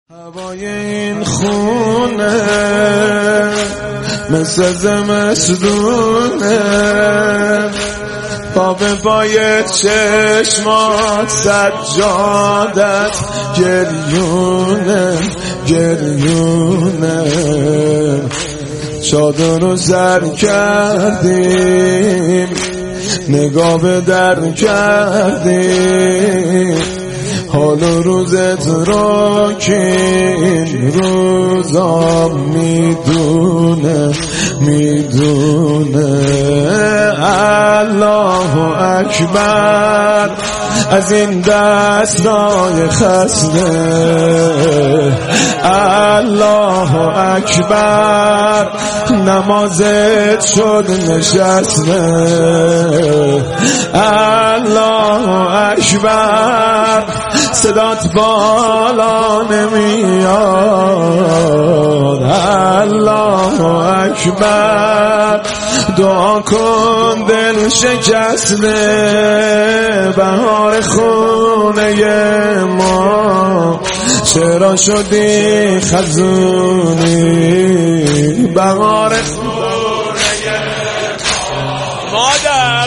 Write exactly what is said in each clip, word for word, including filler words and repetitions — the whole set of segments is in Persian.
هوای این خونه مثل زمستونه، پا به پای چشمات سجادت گریونه گریونه. چادر رو سر کردیم، نگاه به در کردیم، حال و روزت رو که این روزا میدونه میدونه. الله اکبر از این دستای خسته، الله اکبر نمازت شد نشسته، الله اکبر صدات بالا نمیاد، الله اکبر دعا کن دل شکسته. بهار خونه ما چرا شدی خزونی، بهار خونه مادر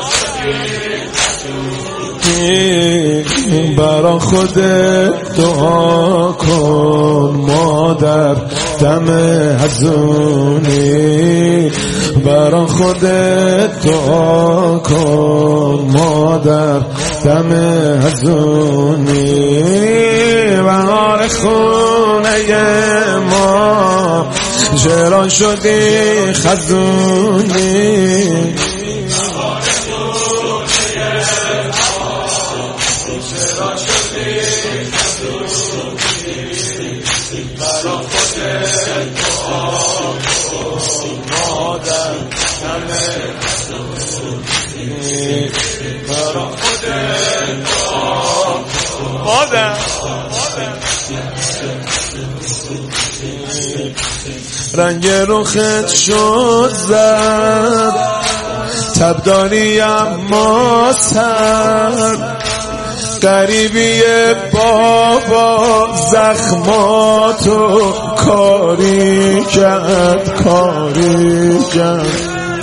برا خودت دعا کن مادر، دم حزونی برا خودت دعا کن مادر، دم حزونی. بهار خونه ما چرا شدی خزونی، برا خودت دعا کن مادر، دم حزونی برا خودت دعا کن مادر. رنگ رخت شد زد، تب داری اما سر، غریبی بابا زخماتو کاری کرد کاری کرد.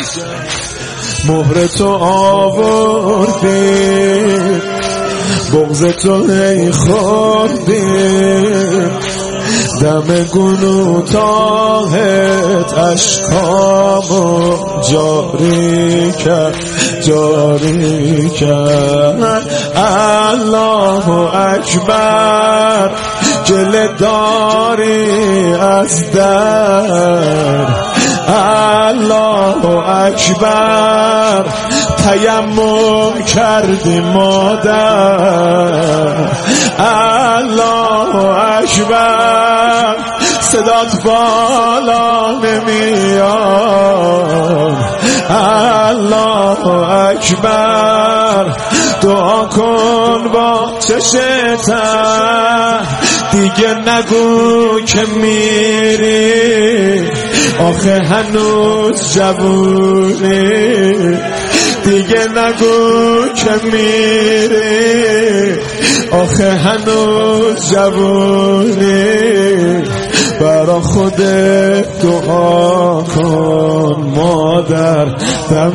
مهر تو آوردی، بغض تو هی خوردی، دم گلو تاهت اشکامو جاری کرد جاری کرد. الله اکبر گله داری از در، الله اکبر تیمم کردی مادر، الله اکبر صدات بالا نمیاد، الله اکبر دعا کن با چشتم، دیگه نگو که میری آخه هنوز جوونی، دیگه نگو که میری آخه هنوز جوونی. برا خودت دعا کن مادر، دم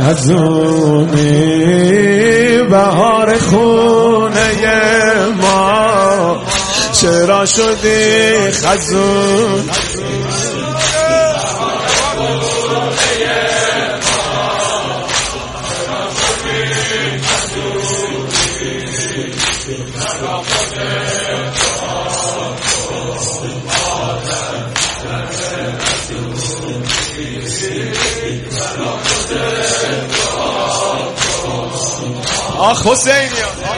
حزونی بهار خونه ما چرا شدی خزون. آخ حسینی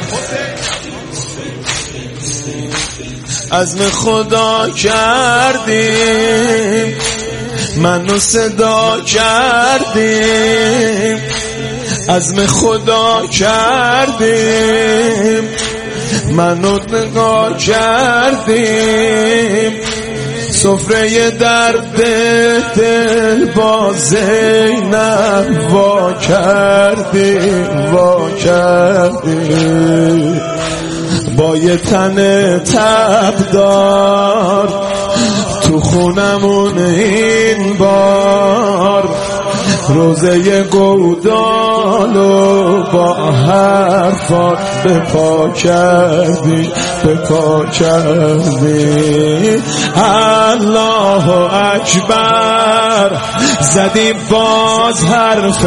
عزم خدا کردیم، منو صدا کردیم، عزم خدا کردیم، منو نگاه کردیم، سفره درد دل با زینب وا کردیم وا کردیم. با یه تن تبدار تو خونمون این بار روزه گودالو با حرفات به پا کردی به پا کردی. الله اکبر زدی باز حرف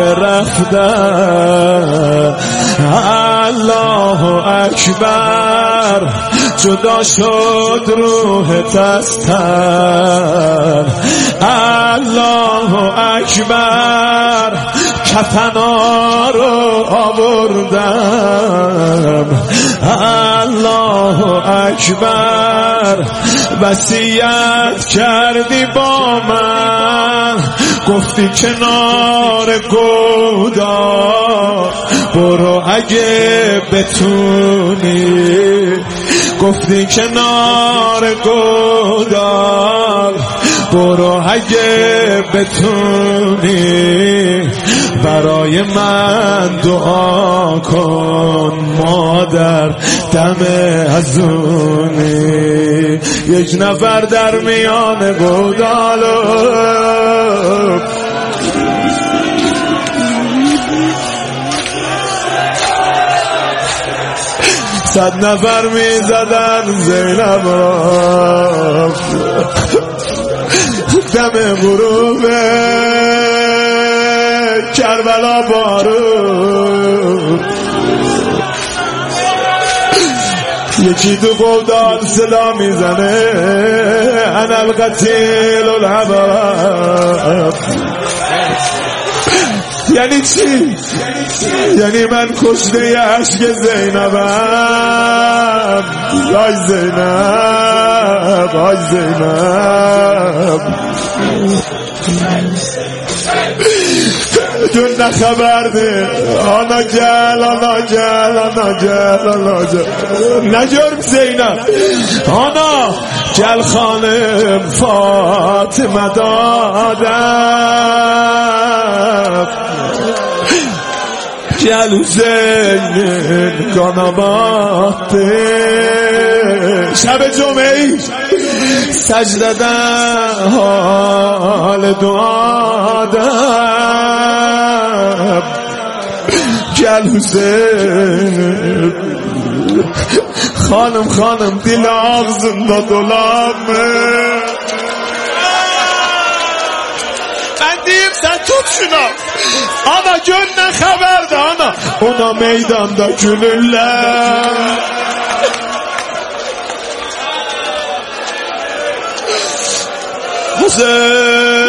رفتن. الله اکبر جدا شد روحت از تن. الله اکبر کفنا رو آوردم. الله اکبر وصیت کردی با من گفتی کنار گودال برو اگه بتونی. گفتی کنار گودال برو اگه بتونی. برای من دعا کن مادر دم ازونی. یک نفر در میان گودالو صد نفر می زدن زینب را دم غروب کربلا بارون. یکی تو گودال صدا میزنه انا القتیل الحباب. یعنی چی؟ یعنی من کشته عشق زینبم. آی زینب آی زینب جون نخبرده. آنا گل آنا گل آنا گل آنا گل نجرم زینب. آنا گل خانم فاطمه دادم. گل زین گاناباته شب جمعه سجده در حال دعا دم. گل حسین خانم خانم دل آغزن دا دلامه. من دیم سن توت شنا آنا جون نخبر ده آنا اونا میدان دا گلولم. حسین